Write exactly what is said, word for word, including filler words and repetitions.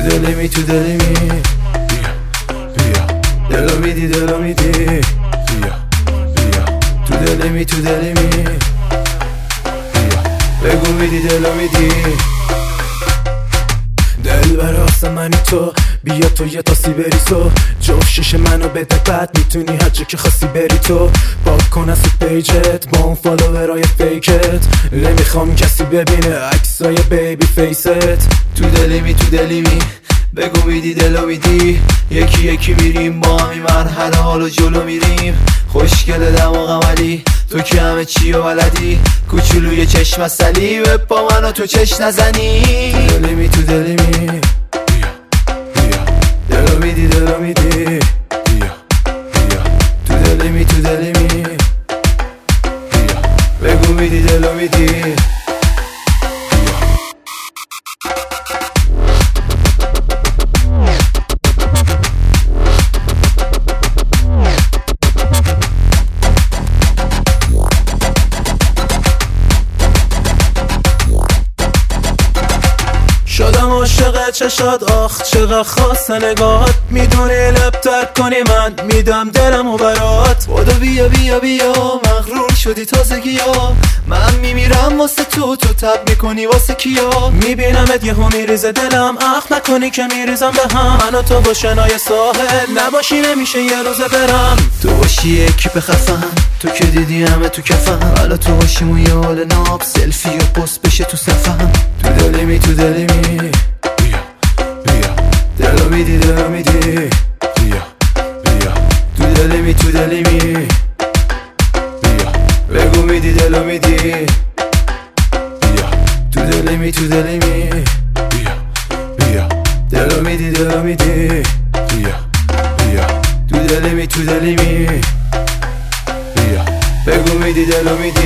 دلی می تو دلی می بیا بیا دلو میدی دلو میدی بیا بیا تو دلی می تو دلی می بیا بگو میدی دلو میدی دل براست منی تو بیا تو یه تاسی بری تو جفت شش منو بده بعد میتونی هر جا که خواستی بری تو پاک کن از پیجت با اون فالوورای فیکت نمیخوام کسی ببینه عکسای بیبی فیست تو دلی می تو دلی می بگو میدی دلو میدی یکی یکی میریم با همی مرحله حالو جلو میریم خوشگل دماغم علی تو که همه چی و بلدی کوچولوی چشم اصلی و با منو تو چش نزنی تو دلی می تو دلی می بیا بیا دلو میدی دلو میدی بیا بیا تو دلی می تو دلی می بیا بگو میدی دلو میدی شدم عاشق چشات آخ چقدر خاص نگاهات میدونی لب ترک کنی من میدم دلمو برات بودو بیا بیا بیا مغرور شدی تازگی ها من میمیرم واسه تو تو تب میکنی واسه کیا میبینمت یهو میریزه دلم اخ نکنی که میریزم به هم من و تو با شنای ساحل نباشی نمیشه یه روزه برم تو باشی یکی بخفم تو که دیدی همه تو کفم حالا تو باشیم یه حال ناب سلفی و پست بشه تو صفم تو دلی می تو دلی می بیا بیا دلو میدی دلو میدی بیا بیا تو دلی می تو دلی می بیا بگو میدی دلو میدی بیا تو دلی می تو دلی می بیا بیا دلو میدی دلو میدی بیا بیا تو دلی می تو دلی می بیا بگو میدی دلو میدی